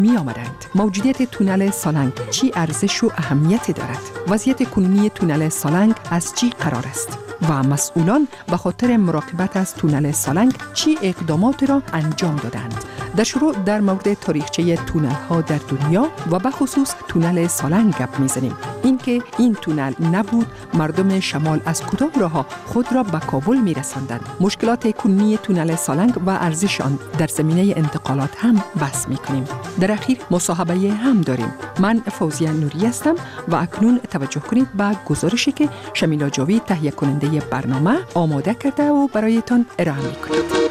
می آمدند. موجودیت تونل سالنگ چی ارزش و اهمیت دارد؟ وضعیت کنونی تونل سالنگ از چی قرار است؟ و مسئولان به خاطر مراقبت از تونل سالنگ چی اقدامات را انجام دادند؟ در شروع در مورد تاریخچه تونل ها در دنیا و به خصوص تونل سالنگ گپ میزنیم. اینکه این تونل نبود، مردم شمال از کدام راه خود را به کابل میرساندند. مشکلات کنونی تونل سالنگ و ارزش آن در زمینه انتقالات هم بحث میکنیم. در اخیر مصاحبه هم داریم. من فوزیه نوری هستم و اکنون توجه کنید به گزارشی که شمیلا جاوید تهیه کننده برنامه آماده کرده و برایتان ارائه میکنید.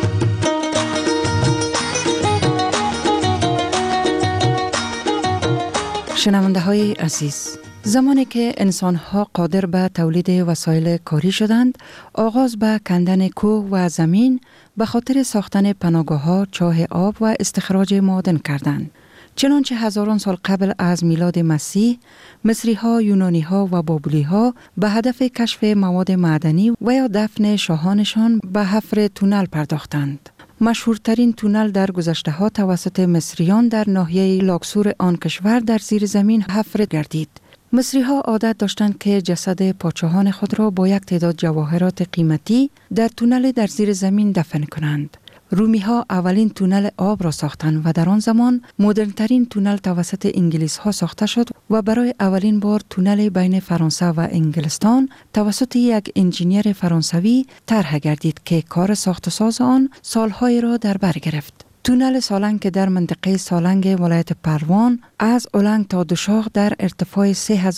شنونده های عزیز، زمانی که انسان‌ها قادر به تولید وسایل کاری شدند، آغاز به کندن کوه و زمین به خاطر ساختن پناهگاه‌ها، چاه آب و استخراج معادن کردند. چنانچه هزاران سال قبل از میلاد مسیح، مصری‌ها، یونانی‌ها و بابلی‌ها به هدف کشف مواد معدنی و یا دفن شاهانشان به حفر تونل پرداختند. مشهورترین تونل در گذشته ها توسط مصریان در ناحیه لاکسور آن کشور در زیر زمین حفر گردید. مصری ها عادت داشتند که جسد پادشاهان خود را با یک تعداد جواهرات قیمتی در تونل در زیر زمین دفن کنند. رومی ها اولین تونل آب را ساختند و در آن زمان مدرنترین تونل توسط انگلیس ها ساخته شد و برای اولین بار تونل بین فرانسه و انگلستان توسط یک انجینیر فرانسوی طرح گردید که کار ساخت و ساز آن سالهای را در بر گرفت. تونل سالنگ که در منطقه سالنگ ولایت پروان از اولنگ تا دوشاخ در ارتفاع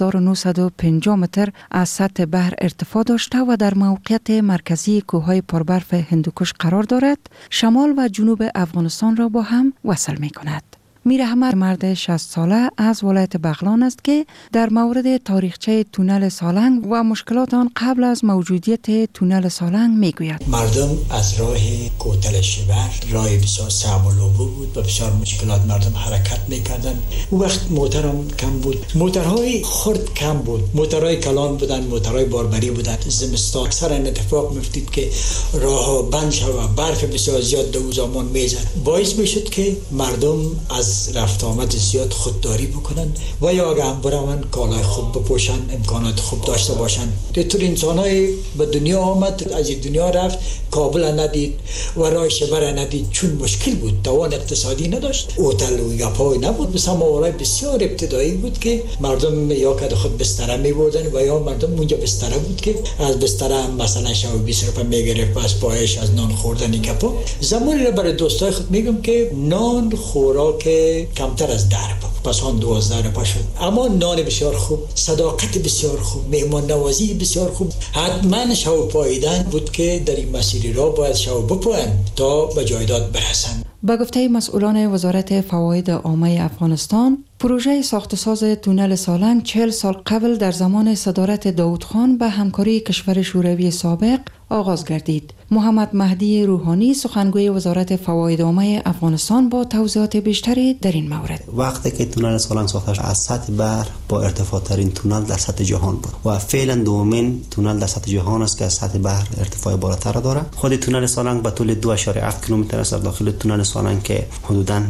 3950 متر از سطح بحر ارتفاع داشته و در موقعیت مرکزی کوههای پربرف هندوکش قرار دارد، شمال و جنوب افغانستان را با هم وصل می کند. میر احمد مرد 60 ساله از ولایت بغلان است که در مورد تاریخچه تونل سالنگ و مشکلات آن قبل از موجودیت تونل سالنگ میگوید. مردم از راه کوتل شیبر راه بسیار صعب العبور بود و بسیار مشکلات مردم حرکت میکردن. اون وقت موترم کم بود، موترهای خرد کم بود، موترهای کلان بودن، موترهای باربری بودن. زمستان اکثر اتفاق میفتید که راه بند شد و برف بسیار زیاد دو زمان میزد، باعث میشد که مردم از رفت آمد زیاد خودداری بکنن و یا اگه هم برن کالای خوب بپوشن، امکانات خوب داشته باشن. طور انسانای به دنیا آمد، از دنیا رفت، کابل ندید و راه شبر ندید چون مشکل بود، توان اقتصادی نداشت، هتل و یاپای نبود، بس سماورای بسیار ابتدایی بود که مردم یا که خود بستره می بردن و یا مردم اونجا بستره بود که از بستره مثلا شب 20 روپیه میگرفت پس پایش از نان خوردن کپا. زمانی را برای دوستای خود میگم که نان خوراک کمتر از 10 پس آن 12 روپیه شد، اما نان بسیار خوب، صداقت بسیار خوب، مهمان نوازی بسیار خوب. حتما شو پاییدن بود که در این مسیر را باید شو بپویند تا به جایداد برسند. با گفته مسئولان وزارت فواید عامه افغانستان، پروژه ساخت و ساز تونل سالنگ 40 سال قبل در زمان صدارت داود خان به همکاری کشور شوروی سابق آغاز گردید. محمد مهدی روحانی سخنگوی وزارت فواید عامه افغانستان با توضیحات بیشتری در این مورد. وقتی که تونل سالنگ ساخته شد از سطح بحر با ارتفاع ترین تونل در سطح جهان بود و فعلا دومین تونل در سطح جهان است که از سطح بحر ارتفاع بالاتر دارد. خود تونل سالنگ به طول 2.7 کیلومتر است. داخل تونل سالنگ که حدوداً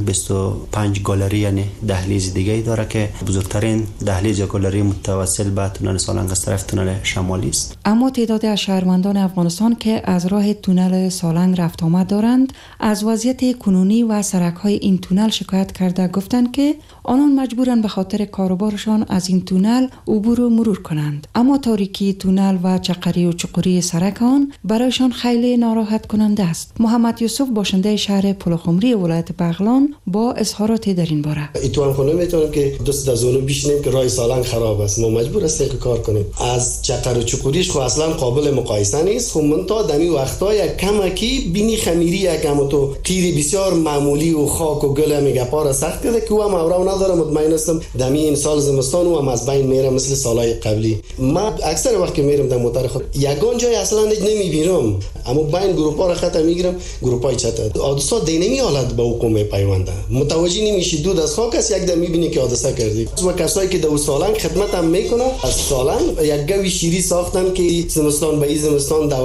25 گالری یعنی دهلیز دیگه داره که بزرگترین دهلیز یا گالری متوسل به تونل سالنگ از طرف تونل شمالی است. اما تعدادی از شهروندان افغانستان که از راه تونل سالنگ رفت آمد دارند از وضعیت کنونی و سرک‌های این تونل شکایت کرده گفتند که آنان مجبورند به خاطر کاروبارشان از این تونل عبور و مرور کنند، اما تاریکی تونل و چقری و چقری سرک آن برایشان خیلی ناراحت کننده است. محمد یوسف باشنده شهر پلخمری ولایت بغلان با اظهارات در این باره. ایتوان خونه میتونم که دوست از اونو بیشنیم که راه سالنگ خراب است، ما مجبور هستیم که کار کنیم. از چقر و چقریش خو اصلا قابل مقایسه نیست. خو من تا دمی وقتا یک کمکی بینی خمیری یکم تو تیر بسیار معمولی و خاک و گل میگه پار سخت کرده که هم اورا نداره. مطمئن هستم دمی این سال زمستان و هم از بین میره مثل سالهای قبلی. ما اکثر وقت که میرم در موتر خود یگان جای اصلا نمیبینم، اما بین گروپا را خط میگیرم، گروپای چت حادثه دینمی حالت به حکومت پیونده متوجه نمیشی. دود از خاک است یک دم میبینی که حادثه کردی. و کسایی که در سالنگ خدمت هم میکنن از سالنگ یک گوی شیری ساختن که زمستان به زمستان دولت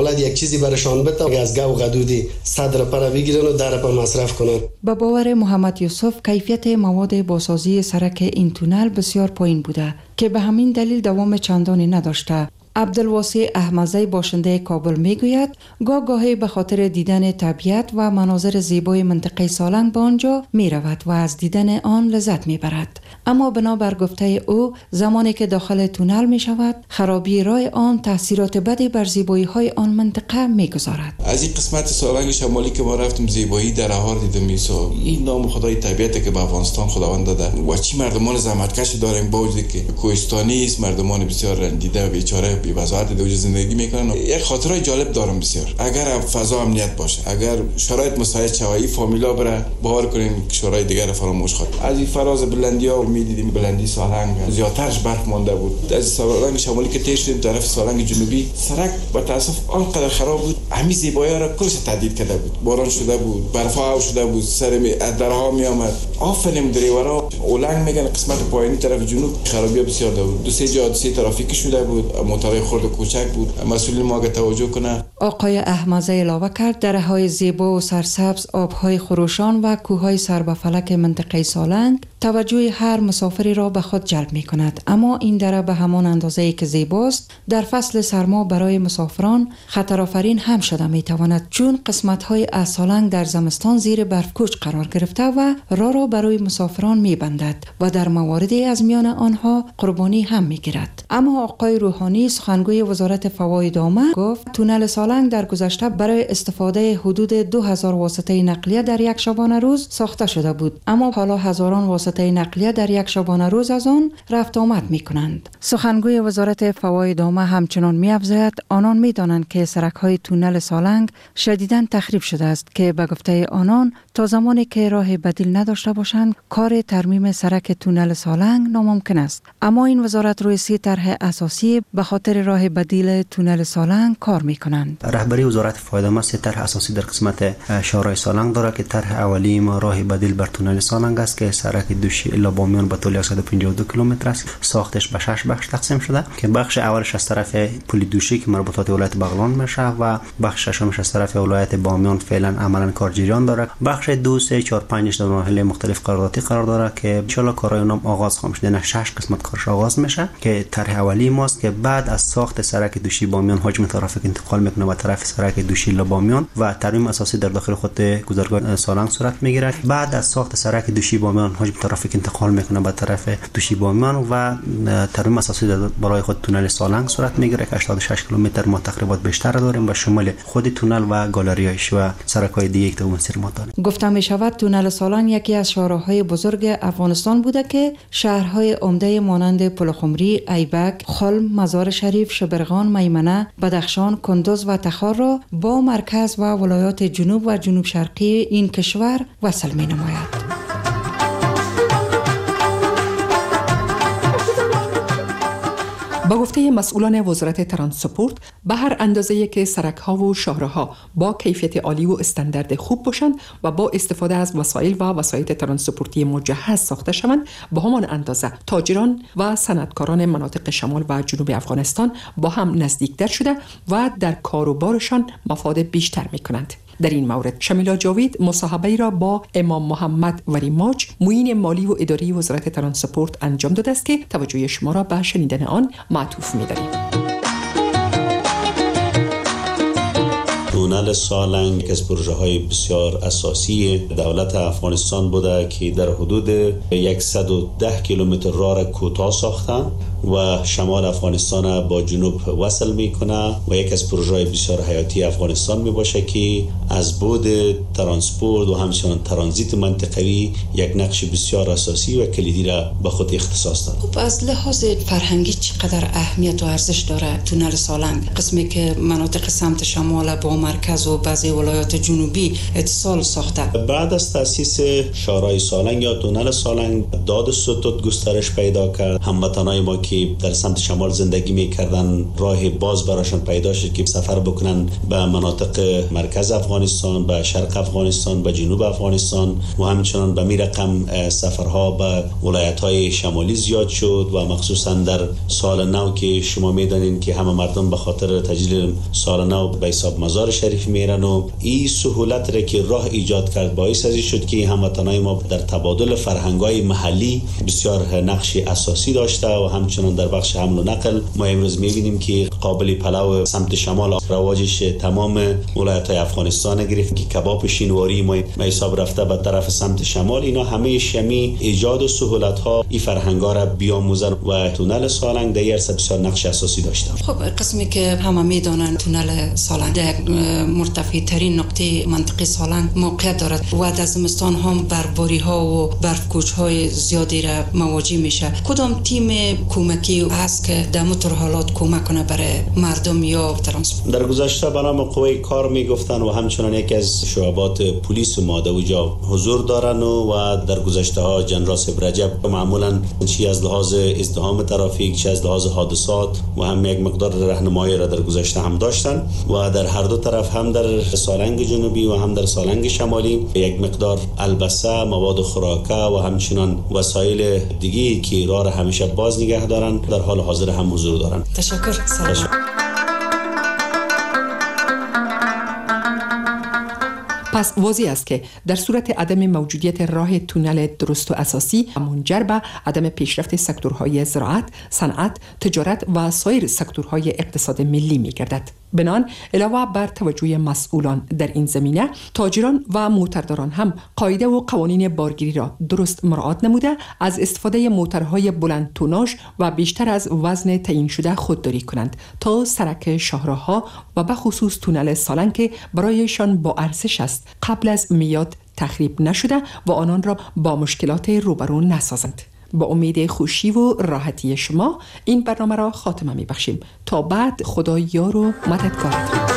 حالت یک چیزی برشان بده از گو غدودی 100 رپره بگیرن و 10 رپه مصرف کنن. به باور محمد یوسف کیفیت مواد بازسازی سرک این تونل بسیار پایین بوده که به همین دلیل دوام چندانی نداشته. عبدالواسع احمدزی باشنده کابل میگوید گاهی به خاطر دیدن طبیعت و مناظر زیبای منطقه سالنگ به آنجا می رود و از دیدن آن لذت می برد. اما بنابر گفته او زمانی که داخل تونل می شود خرابی راه آن تاثیرات بدی بر زیبایی های آن منطقه می گذارد. از این قسمت سالنگ شمالی که ما رفتیم زیبایی در اهار دیدم میسا. این نام خدای طبیعت که به افغانستان خداوند داده و چی مردمان زحمتکش داریم با وجودی که کوهستانی است، مردمان بسیار رنجیده و بیچاره بی وضاحت در زندگی میکنن. یک خاطره جالب دارم بسیار. اگر فضا امنیت باشه، اگر شرایط مساعد شوی فامیلا بره باور کنین شرایط دیگر فراموش خواهد. از این فراز بلندی‌ها می‌دیدیم بلندی سالنگ زیادترش برف مانده بود. از سالنگ شمالی که طی شدیم طرف سالنگ جنوبی سرک به تاسف آنقدر خراب بود همین زیبایی را کلش تهدید کرده بود. باران شده بود، برف‌ها شده بود، سر درها میآمد. آفرین دریورا اولنگ میگن قسمت پایینی طرف جنوب خرابی بسیار داشت. دو سه جا حادثه ترافیکی شده بود، موتورهای خرد و کوچک بود. مسئولین ما که توجه کنه. آقای احمدزی علاوه کرد دره‌های زیبا و سرسبز، آب‌های خروشان و کوه‌های سر به فلک منطقه سالنگ توجه هر مسافری را به خود جلب می کند. اما این دره به همان اندازه‌ای که زیباست در فصل سرما برای مسافران خطرآفرین هم شده می تواند، چون قسمت‌های از سالنگ در زمستان زیر برفکوچ قرار گرفته و راه را برای مسافران می بندد و در مواردی از میان آنها قربانی هم می گیرد. اما آقای روحانی سخنگوی وزارت فواید عامه گفت تونل سالنگ در گذشته برای استفاده حدود 2000 واسطه نقلیه در یک شبانه روز ساخته شده بود، اما حالا هزاران واسطه نقلیه در یک شبانه روز از آن رفت آمد می کنند. سخنگوی وزارت فواید عامه همچنان می افزاید آنان می دانند که سرک های تونل سالنگ شدیداً تخریب شده است که به گفته آنان تا زمانی که راه بدیل نداشته باشند کار ترمیم سرک تونل سالنگ ناممکن است. اما این وزارت روی 3 طرح اساسی به خاطر راه بدیل تونل سالنگ کار می کنند. رهبری وزارت فواید عامه 3 طرح اساسی در قسمت شهرهای سالنگ دارد که طرح اولی ما راه بدیل بر تونل سالنگ است که سرک دوشی الا بامیان به طول 152 کیلومتر است. ساختش به 6 بخش تقسیم شده که بخش اولش از طرف پل دوشی که مربوطات ولایت بغلان میشه و بخش ششمش از طرف ولایت بامیان فعلا عملا کار جریان داره. بخش 2 3 4 5 در مراحل مختلف قراردادی قرار داره که ان شاء الله کارهای اونم آغاز خواهد شد. 6 قسمت کارش آغاز میشه که طرح اولی ماست که بعد از ساخت سرک دوشی بامیان حجم ترافیک انتقال میکنه به طرف سرک دوشی لا بامیان و ترمیم اساسی در داخل خود گذرگاه سالنگ صورت میگیره. بعد از ساخت سرک دوشی بامیان حجم ترافیک انتقال میکنه به طرف دوشی بامیان و ترمیم اساسی برای خود تونل سالنگ صورت میگیره که 86 کیلومتر ما تقریبا بیشتر داریم و شمال خود تونل و گالریایش و سرک‌های دیگه که مسیر ما داریم. گفته می شود تونل سالنگ یکی از شاهراهای بزرگ افغانستان بوده که شهرهای عمده مانند پلخمری، ایبک، خلم، مزار شریف، شبرغان، میمنه، بدخشان، کندوز و تخار را با مرکز و ولایات جنوب و جنوب شرقی این کشور وصل می نماید. با گفته مسئولان وزارت ترانسپورت به هر اندازه‌ای که سرک‌ها و شاهراها با کیفیت عالی و استاندارد خوب باشند و با استفاده از وسایل و وسایط ترانسپورتی مجهز ساخته شوند به همان اندازه تاجران و صنعتکاران مناطق شمال و جنوب افغانستان با هم نزدیکتر شده و در کار و بارشان مفاد بیشتر می‌کنند. در این مورد شمیلا جاوید مصاحبه‌ای را با امام محمد وریماج معین مالی و اداری وزارت ترانسپورت انجام داده است که توجه شما را به شنیدن آن معطوف می‌داریم. تونل سالنگ یک از پروژه‌های بسیار اساسی دولت افغانستان بوده که در حدود 110 کیلومتر راه را کوتاه ساختن و شمال افغانستان با جنوب وصل میکنه و یک از پروژه‌های بسیار حیاتی افغانستان میباشه که از بعد ترانسپورت و همچنان ترانزیت منطقوی یک نقش بسیار اساسی و کلیدی را به خود اختصاص داره. خب از لحاظ فرهنگی چقدر اهمیت و ارزش داره تونل سالنگ، قسمی که مناطق سمت شمال با مرکز و بعضی ولایات جنوبی اتصال ساخته؟ بعد از تأسیس شهرهای سالنگ یا تونل سالنگ داد ستود گسترش پیدا کرد. هموطنان ما که که در سمت شمال زندگی میکردن راه باز براشون پیدا شد که سفر بکنن به مناطق مرکز افغانستان، به شرق افغانستان، به جنوب افغانستان و همچنان به می رقم سفرها به ولایت‌های شمالی زیاد شد و مخصوصا در سال نو که شما میدانین که همه مردم به خاطر تجلیل سال نو به حساب مزار شریف میرن و این سهولت را که راه ایجاد کرد باعث از شد که هموطنان ما در تبادل فرهنگ‌های محلی بسیار نقش اساسی داشته و همچنان در بخش حمل و نقل ما امروز می‌بینیم که قابل پلو سمت شمال رواجش تمام ولایت‌های افغانستان گرفت که کباب شینواری ما حساب رفته به طرف سمت شمال. اینا همه شمی ایجاد و سهولت‌ها این فرهنگ‌ها را بیاموزن و تونل سالنگ در این بسیار نقش اساسی داشته. خب قسمی که همه میدونن تونل سالنگ در مرتفع ترین نقطه منطقه سالنگ موقعیت دارد و در زمستان هم برفباری ها و برف کوچ های زیادی را مواجه میشه. کدام تیم کمکی هست که در مطور حالات کمک کنه برای مردم یا ترانسپورت؟ در گذشته به نام قوه کار میگفتن و همچنان یکی از شعبات پلیس ما در اونجا حضور دارن و در گذشته ها جنرال رجب معمولا چی از لحاظ ازدحام ترافیک چی از لحاظ حادثات و هم یک مقدار راهنمایی را در گذشته هم داشتن و در هر دو طرف هم در سالنگ جنوبی و هم در سالنگ شمالی یک مقدار البسه، مواد خوراکه و همچنان وسایل دیگه که راه را همیشه باز نگه دارن در حال حاضر هم حضور دارن. تشکر. پس واضح است که در صورت عدم موجودیت راه تونل درست و اساسی منجر به عدم پیشرفت سکتورهای زراعت، صنعت، تجارت و سایر سکتورهای اقتصاد ملی می‌گردد. بنان علاوه بر توجه مسئولان در این زمینه، تاجران و موترداران هم قاعده و قوانین بارگیری را درست مراعات نموده از استفاده موترهای بلند توناژ و بیشتر از وزن تعیین شده خودداری کنند تا سرک شاهراه‌ها و به خصوص تونل سالنگ که برایشان با ارزش است قبل از میاد تخریب نشده و آنان را با مشکلات روبرو نسازند. با امید خوشی و راحتی شما این برنامه را خاتمه می بخشیم. تا بعد خدا یار و مددگار.